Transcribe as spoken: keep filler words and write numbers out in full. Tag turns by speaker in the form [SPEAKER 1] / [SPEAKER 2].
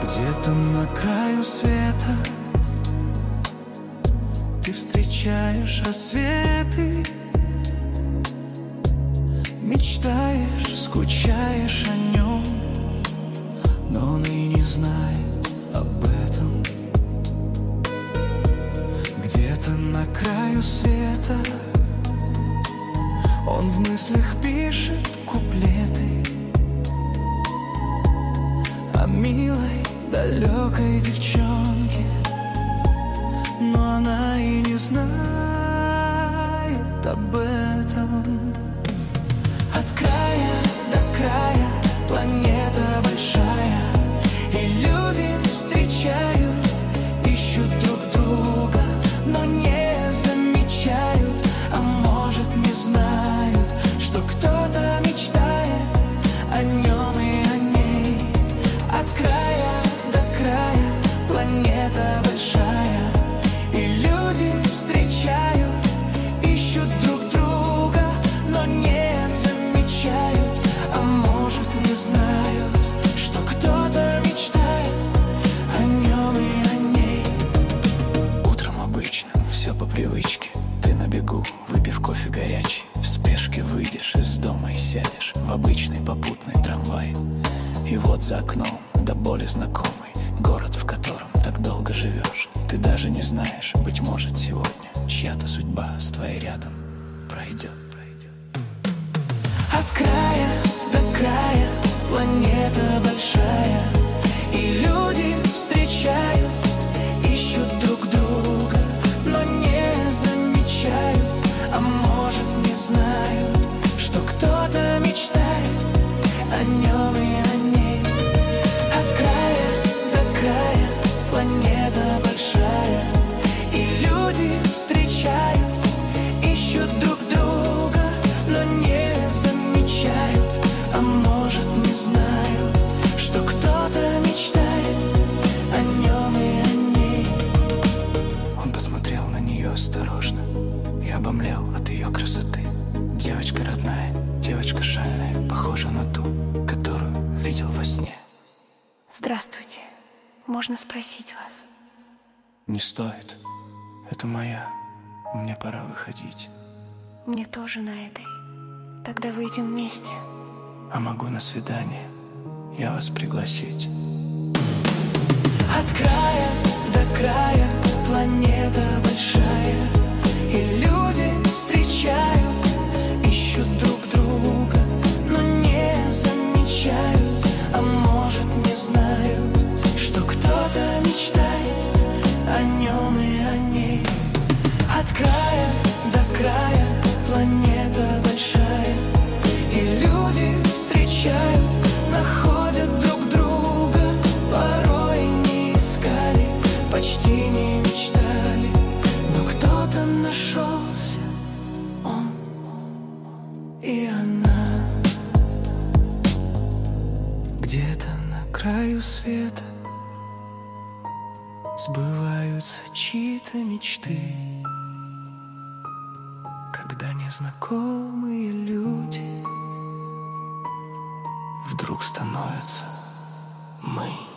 [SPEAKER 1] Где-то на краю света ты встречаешь рассветы, мечтаешь, скучаешь о нем, но он и не знает об этом. Где-то на краю света он в мыслях пишет куплеты о милой далекой девчонке, но она и не знает об этом. От края до края планета большая, и люди встречают, ищут друг друга, но не замечают, а может не знают, что кто-то мечтает о нем и о ней. От края до края планета большая, и люди встречают, ищут друг друга, но не замечают, а может не знают, что кто-то мечтает о нем и о ней. Утром обычным все по привычке, ты на бегу, выпив кофе горячий, в спешке выйдешь из дома и сядешь в обычный попутный трамвай. И вот за окном до боли знакомый город, в котором так долго живешь. Ты даже не знаешь, быть может сегодня чья-то судьба с твоей рядом пройдет. От края до края планета большая, и люди встречают, ищут друг друга, но не замечают, а может не знают, что кто-то мечтает о нем и о ней. От края до края планета большая, и люди встречают, ищут друг друга, но не замечают, а может не знают, что кто-то мечтает о нем и о ней. Он посмотрел на нее осторожно и обомлел от ее красоты. Девочка родная, девочка шальная, похожа на ту, которую видел во сне.
[SPEAKER 2] Здравствуйте, можно спросить вас?
[SPEAKER 1] Не стоит, это моя, мне пора выходить.
[SPEAKER 2] Мне тоже на этой. Тогда выйдем вместе.
[SPEAKER 1] А могу на свидание я вас пригласить? От края до края планета большая, и люди встречают, ищут друг друга, но не замечают, а может не знают, что кто-то мечтает о нем и о ней. От края до края планета большая, и люди встречают, находят друг друга, порой не искали, почти не мечтали, но кто-то нашелся, он и она. Где-то на краю света сбываются чьи-то мечты, когда незнакомые люди вдруг становятся мы.